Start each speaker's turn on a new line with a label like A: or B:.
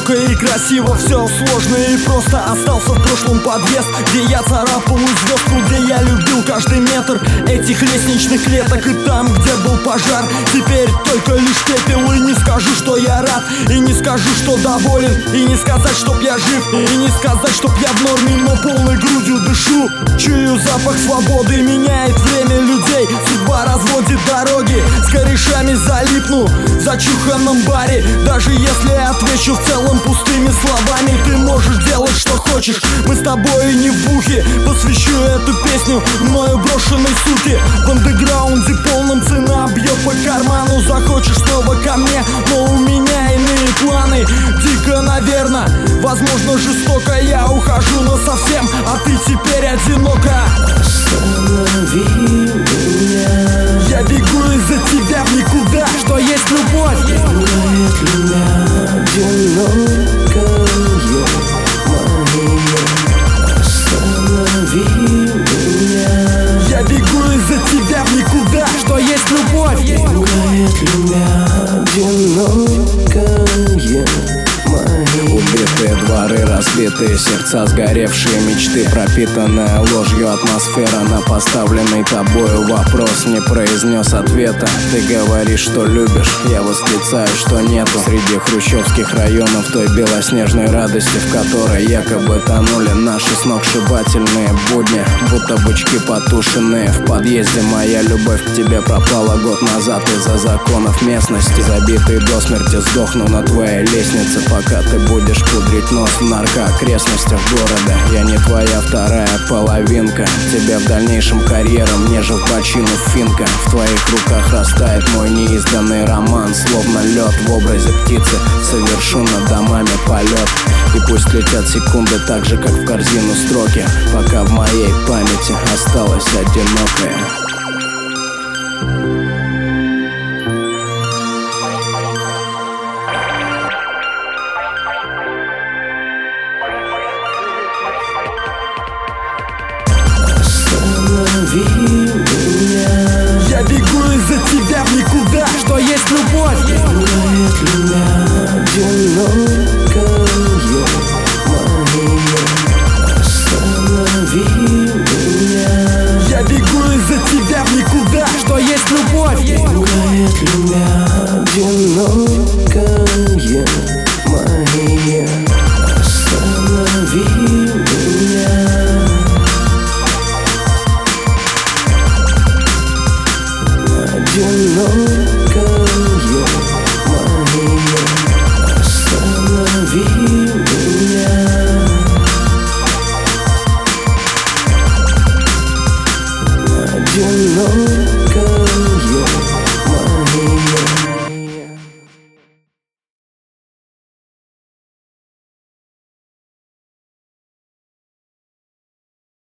A: одиноко и красиво, все сложно и просто. Остался в прошлом подъезд, где я царапал звездку, где я любил каждый метр этих лестничных клеток. И там, где был пожар, теперь только лишь пепел. И не скажу, что я рад, и не скажу, что доволен, и не сказать, чтоб я жив, и не сказать, чтоб я в норме, но полной грудью дышу. Чую запах свободы, меняет время людей, судьба разводит дороги. С корешами залипну в зачуханном баре, даже если отвечу в целом пустыми словами. Ты можешь делать, что хочешь, мы с тобой не в бухе. Посвящу эту песню мною брошенной суке. В андеграунде полном цена бьет по карману. Захочешь снова ко мне, но у меня иные планы. Дико, наверно, возможно жестоко, я ухожу насовсем, а ты теперь одинока.
B: Останови меня,
A: я бегу из-за тебя в никуда. Что есть любовь?
B: пугает меня одинокая моя. Останови меня,
A: я бегу из-за тебя в никуда. Что есть любовь?
B: пугает меня одинокая моя.
C: Убитые дворы, разбитые сердца, сгоревшие мечты, пропитанная ложью атмосфера. На поставленный тобою вопрос не произнес ответа. Ты говоришь, что любишь, я восклицаю, что нету. Среди хрущевских районов той белоснежной радости, в которой якобы тонули наши сногсшибательные будни, будто бычки потушенные. В подъезде моя любовь к тебе пропала год назад из-за законов местности. Забитый до смерти сдохну на твоей лестнице, пока ты будешь пудрить нос в наркоокрестностях города. Я не твоя вторая половинка, тебе в дальнейшем карьерам ниже в бочину финка. В твоих руках растает мой неизданный роман, словно лед в образе птицы. Совершу над домами полет, и пусть летят секунды так же, как в корзину строки, пока в моей памяти осталась одинокая.
B: Останови меня,
A: я бегу из-за тебя в никуда. Что есть любовь?
B: пугает меня одинокая моя. Останови меня,
A: я бегу из-за тебя в никуда. Что есть любовь?
B: пугает меня одинокая моя. Останови меня, одинокая.